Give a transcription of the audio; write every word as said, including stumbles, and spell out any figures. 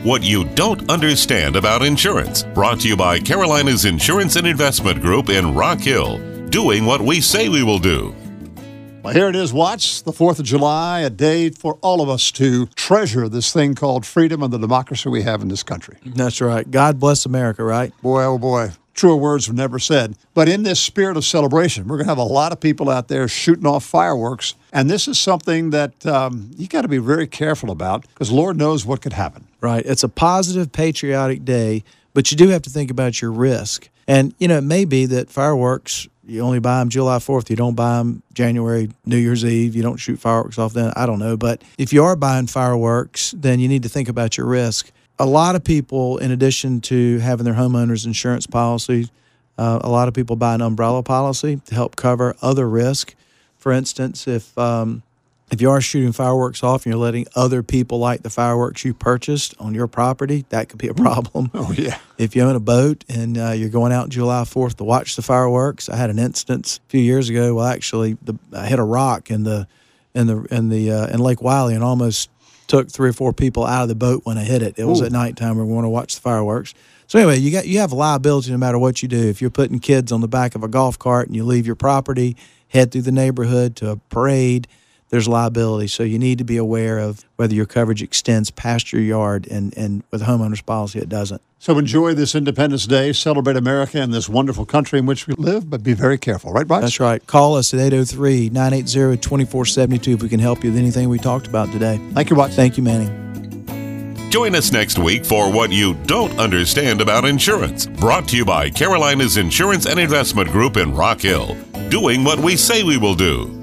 What You Don't Understand About Insurance. Brought to you by Carolina's Insurance and Investment Group in Rock Hill. Doing what we say we will do. Well, here it is, Watts, the fourth of July, a day for all of us to treasure this thing called freedom and the democracy we have in this country. That's right. God bless America, right? Boy, oh boy. Truer words were never said. But in this spirit of celebration, we're going to have a lot of people out there shooting off fireworks. And this is something that um, you got to be very careful about because Lord knows what could happen. Right. It's a positive, patriotic day, but you do have to think about your risk. And, you know, it may be that fireworks, you only buy them July fourth. You don't buy them January, New Year's Eve. You don't shoot fireworks off then. I don't know. But if you are buying fireworks, then you need to think about your risk. A lot of people, in addition to having their homeowner's insurance policy, uh, a lot of people buy an umbrella policy to help cover other risk. For instance, if um, if you are shooting fireworks off and you're letting other people light the fireworks you purchased on your property, that could be a problem. Oh, yeah. If you own a boat and uh, you're going out July fourth to watch the fireworks, I had an instance a few years ago. Well, actually, the, I hit a rock in the in the in the uh, in Lake Wiley and almost took three or four people out of the boat when I hit it. It was Ooh. At nighttime. We want to watch the fireworks. So anyway, you got you have liability no matter what you do. If you're putting kids on the back of a golf cart and you leave your property, head through the neighborhood to a parade, there's liability. So you need to be aware of whether your coverage extends past your yard, and, and with homeowner's policy, it doesn't. So enjoy this Independence Day, celebrate America and this wonderful country in which we live, but be very careful. Right, Bryce? That's right. Call us at eight oh three, nine eight zero, two four seven two if we can help you with anything we talked about today. Thank you, Watts. Thank you, Manny. Join us next week for What You Don't Understand About Insurance. Brought to you by Carolina's Insurance and Investment Group in Rock Hill. Doing what we say we will do.